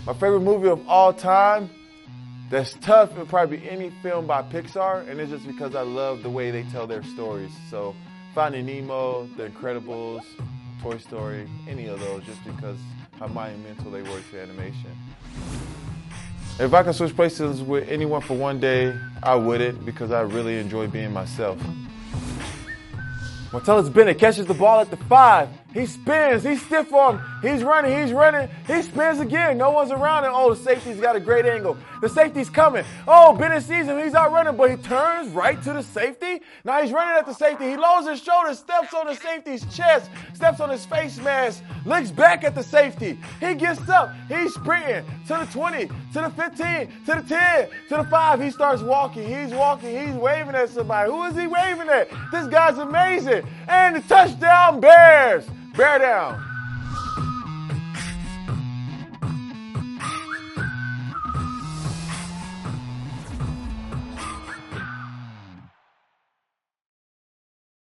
My favorite movie of all time that's tough would probably be any film by Pixar, and it's just because I love the way they tell their stories. So Finding Nemo, The Incredibles, Toy Story, any of those, just because how monumental they were to animation. If I could switch places with anyone for one day, I wouldn't, because I really enjoy being myself. Martellus Bennett catches the ball at the 5. He spins. He's stiff arm. He's running. He spins again. No one's around him. Oh, the safety's got a great angle. The safety's coming. Oh, Bennett sees him. He's out running, but he turns right to the safety. Now he's running at the safety. He lowers his shoulders, steps on the safety's chest, steps on his face mask, looks back at the safety. He gets up. He's sprinting to the 20, to the 15, to the 10, to the 5. He starts walking. He's walking. He's waving at somebody. Who is he waving at? This guy's amazing. And the touchdown, Bears. Bear down.